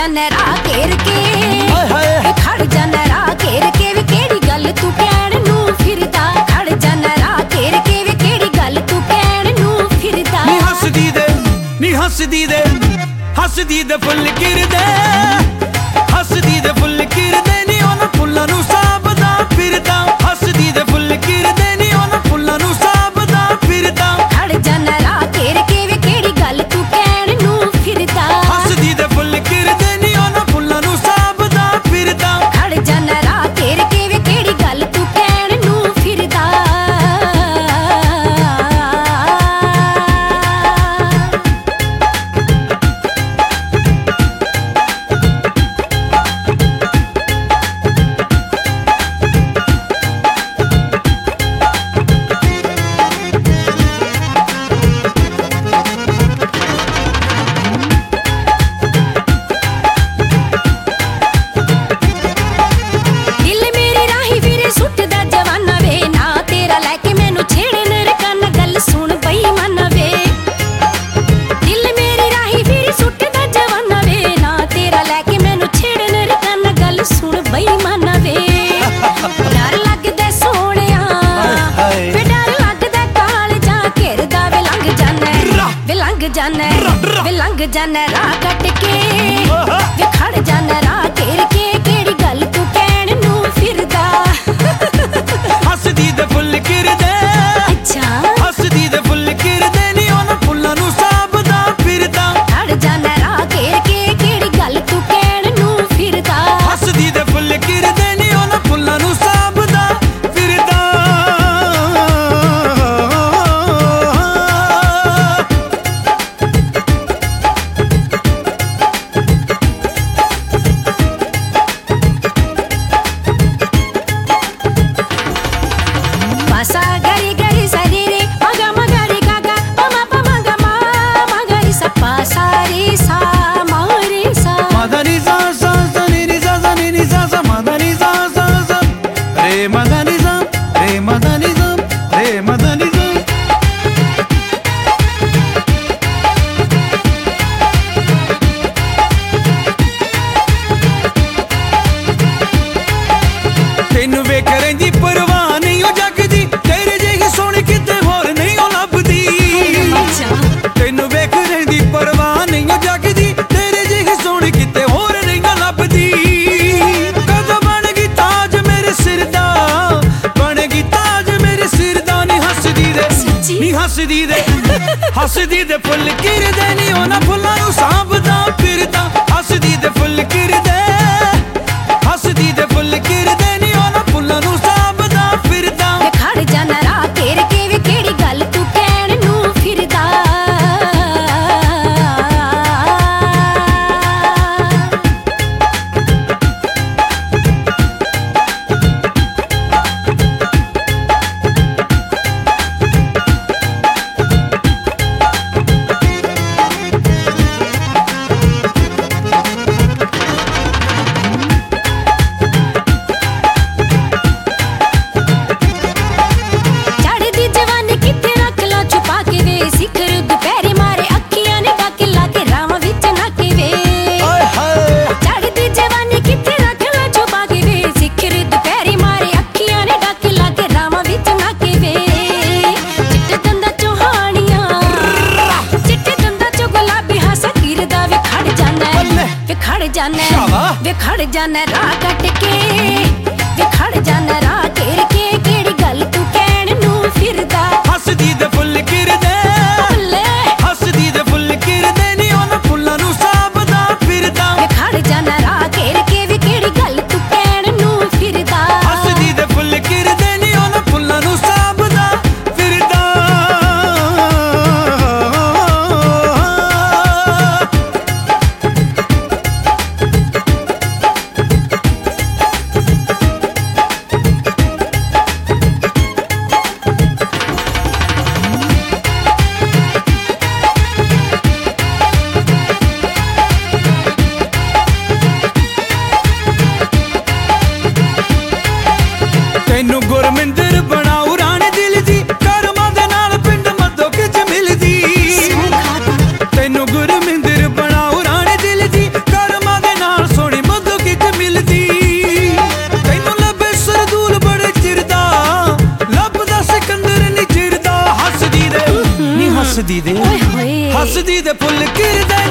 जाने राह घेर के खड़ जाने राह घेर के वे केड़ी गल तू कहण नू फिरदा खड़ जाने राह घेर के वे केड़ी गल तू कहण नू फिरदा नी हसदी दे फुल किरदे हसदी दे फुल किरदे नी उन्हां फुल्लां नू साबदा फिरदा हसदी दे फुल किरदे नी उन्हां फुल्लां नू साबदा फिरदा खड़ जाने राह घेर के वे केड़ी गल तू कहण नू फिरदा हसदी दे फुल किरदे नी उन्हां फुल्लां नू साबदा फिरदा खड़ जाने राह घेर के वे केड़ी गल तू कहण नू फिरदा लंघ जाने राह कट के वे खड़ जाने राह घेर के केड़ी गल तू कहण नू फिरदा हसदी दे फुल किरदे अच्छा हसदी दे फुल किरदे नी उन्हां फुल्लां नू साबदा फिरदा खड़ जाने राह घेर के केड़ी गल तू कहण नू फिरदा हसदी दे फुल किरदे नी उन्हां फुल्लां नू साबदा फिरदा ਤੈਨੂੰ ਵੇਖ ਰਹਿੰਦੀ ਪਰਵਾਹ ਨਹੀਂ ਉਹ ਜੱਗ ਦੀ ਤੇਰੇ ਜਿਹੀ ਸੋਹਣੀ ਕਿਤੇ ਹੋਰ ਨਹੀਂ ਉਹ ਲੱਭਦੀ ਤੈਨੂੰ ਵੇਖ ਰਹਿੰਦੀ ਪਰਵਾਹ ਨਹੀਂ ਉਹ ਜੱਗ ਦੀ ਤੇਰੇ ਜਿਹੀ ਸੋਹਣੀ ਕਿਤੇ ਹੋਰ ਨਹੀਂ ਉਹ ਲੱਭਦੀ ਕਦੋਂ ਬਣ ਗਈ ਤਾਜ ਮੇਰੇ ਸਿਰ ਦਾ ਬਣ ਗਈ ਤਾਜ ਮੇਰੇ ਸਿਰ ਦਾ ਨੀ ਹੱਸਦੀ ਦੇ ਫੁੱਲ ਕਿਰਦੇ ਨੀ ਉਹਨਾਂ ਫੁੱਲਾਂ ਨੂੰ ਸਾਂਭਦਾ ਫਿਰਦਾ ਹੱਸਦੀ ਦੇ ਫੁੱਲ ਕਿਰਦੇ ਹੱਸਦੀ ਦੇ ਫੁੱਲ ਕਿਰਦੇ ਨੀ ਉਹਨਾਂ ਫੁੱਲਾਂ ਨੂੰ ਸਾਂਭਦਾ ਫਿਰਦਾ ਖੜ ਜਾਣਾ ਰਾਹ ਘੇਰ ਕੇ ਵੀ ਕਿਹੜੀ ਗੱਲ ਤੂੰ ਕਹਿਣ ਨੂੰ ਫਿਰਦਾ वे खड़ जाना राह कट के वे खड़ जाना राह घेर के केड़ी गल तू कहण नू फिरदा हसदी दे फुੱਲ किरदे हसदी दे फुੱਲ किरदे नी ਉਹਨਾਂ ਫੁੱਲਾਂ ਨੂੰ ਸਾਂਭਦਾ ਫਿਰਦਾ वे खड़ जाना राह घेर के वे केड़ी गल तू कहण नू फिरदा हसदी दे फुੱਲ किरदे नी ਉਹਨਾਂ ਫੁੱਲਾਂ ਨੂੰ ਸਾਂਭਦਾ ਫਿਰਦਾ ਤੈਨੂੰ ਗੁਰਮਿੰਦਰ ਬਣਾਉ ਰਾਣੇ ਦਿਲ ਦੀ ਕਰਮਾਂ ਦੇ ਨਾਲ ਪਿੰਡ ਮੱਧੋ ਕਿਚ ਮਿਲਦੀ ਤੈਨੂੰ ਗੁਰਮਿੰਦਰ ਬਣਾਉ ਰਾਣੇ ਦਿਲ ਦੀ ਕਰਮਾਂ ਦੇ ਫੁੱਲਦੀ ਤੇ ਫੁੱਲ ਕਿਰਦਾ